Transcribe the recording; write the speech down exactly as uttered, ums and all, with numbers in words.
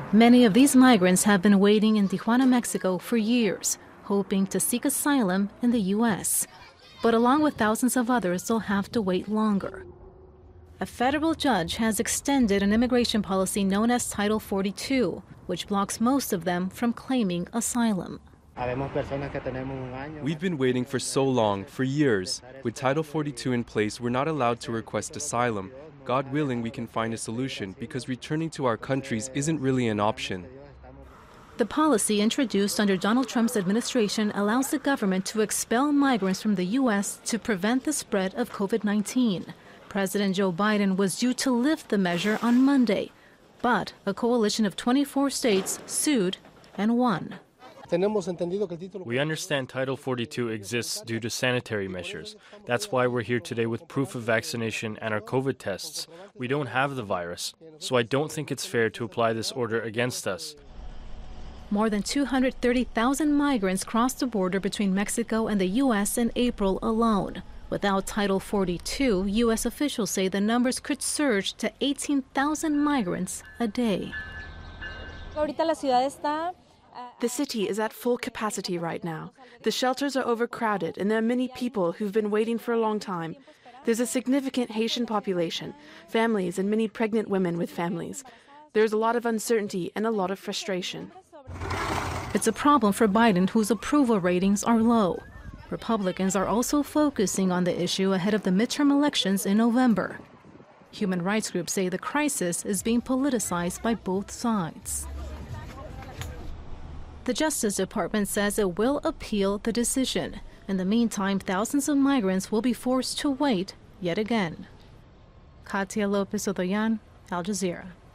Many of these migrants have been waiting in Tijuana, Mexico for years, hoping to seek asylum in the U S. But along with thousands of others, they'll have to wait longer. A federal judge has extended an immigration policy known as Title forty-two, which blocks most of them from claiming asylum. We've been waiting for so long, for years. With Title forty-two in place, we're not allowed to request asylum. God willing, we can find a solution, because returning to our countries isn't really an option. The policy introduced under Donald Trump's administration allows the government to expel migrants from the U S to prevent the spread of COVID nineteen. President Joe Biden was due to lift the measure on Monday, but a coalition of twenty-four states sued and won. We understand Title forty-two exists due to sanitary measures. That's why we're here today with proof of vaccination and our COVID tests. We don't have the virus, so I don't think it's fair to apply this order against us. More than two hundred thirty thousand migrants crossed the border between Mexico and the U S in April alone. Without Title forty-two, U S officials say the numbers could surge to eighteen thousand migrants a day. The city is at full capacity right now. The shelters are overcrowded, and there are many people who've been waiting for a long time. There's a significant Haitian population, families, and many pregnant women with families. There's a lot of uncertainty and a lot of frustration. It's a problem for Biden, whose approval ratings are low. Republicans are also focusing on the issue ahead of the midterm elections in November. Human rights groups say the crisis is being politicized by both sides. The Justice Department says it will appeal the decision. In the meantime, thousands of migrants will be forced to wait yet again. Katia Lopez Odoyan, Al Jazeera.